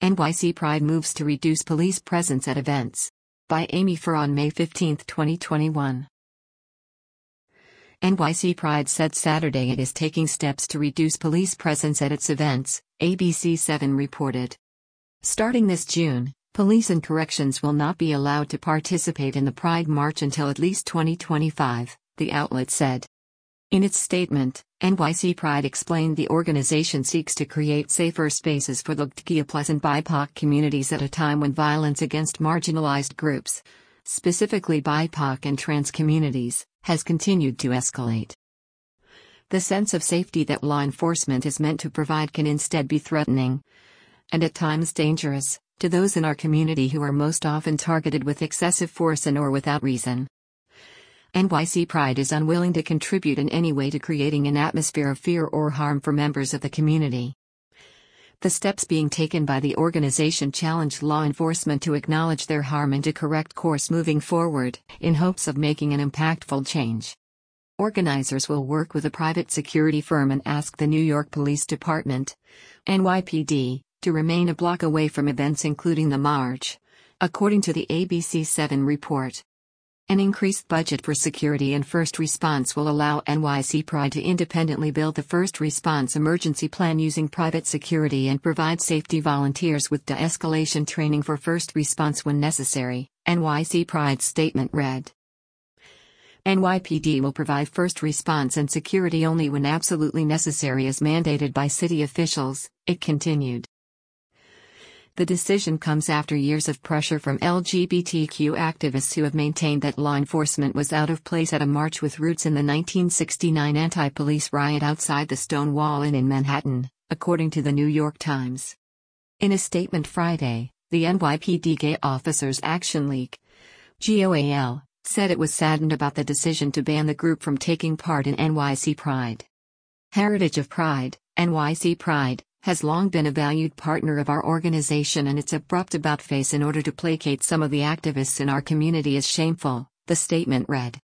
NYC Pride moves to reduce police presence at events. By Amy Furr on May 15, 2021. NYC Pride said Saturday it is taking steps to reduce police presence at its events, ABC7 reported. Starting this June, police and corrections will not be allowed to participate in the Pride March until at least 2025, the outlet said. In its statement, NYC Pride explained the organization seeks to create safer spaces for LGBTQ+ and BIPOC communities at a time when violence against marginalized groups, specifically BIPOC and trans communities, has continued to escalate. The sense of safety that law enforcement is meant to provide can instead be threatening, and at times dangerous, to those in our community who are most often targeted with excessive force and or without reason. NYC Pride is unwilling to contribute in any way to creating an atmosphere of fear or harm for members of the community. The steps being taken by the organization challenge law enforcement to acknowledge their harm and to correct course moving forward, in hopes of making an impactful change. Organizers will work with a private security firm and ask the New York Police Department, NYPD, to remain a block away from events including the march, according to the ABC7 report. An increased budget for security and first response will allow NYC Pride to independently build the first response emergency plan using private security and provide safety volunteers with de-escalation training for first response when necessary, NYC Pride's statement read. NYPD will provide first response and security only when absolutely necessary as mandated by city officials, it continued. The decision comes after years of pressure from LGBTQ activists who have maintained that law enforcement was out of place at a march with roots in the 1969 anti-police riot outside the Stonewall Inn in Manhattan, according to the New York Times. In a statement Friday, the NYPD Gay Officers Action League, GOAL, said it was saddened about the decision to ban the group from taking part in NYC Pride. Heritage of Pride, NYC Pride, has long been a valued partner of our organization, and its abrupt about-face in order to placate some of the activists in our community is shameful, the statement read.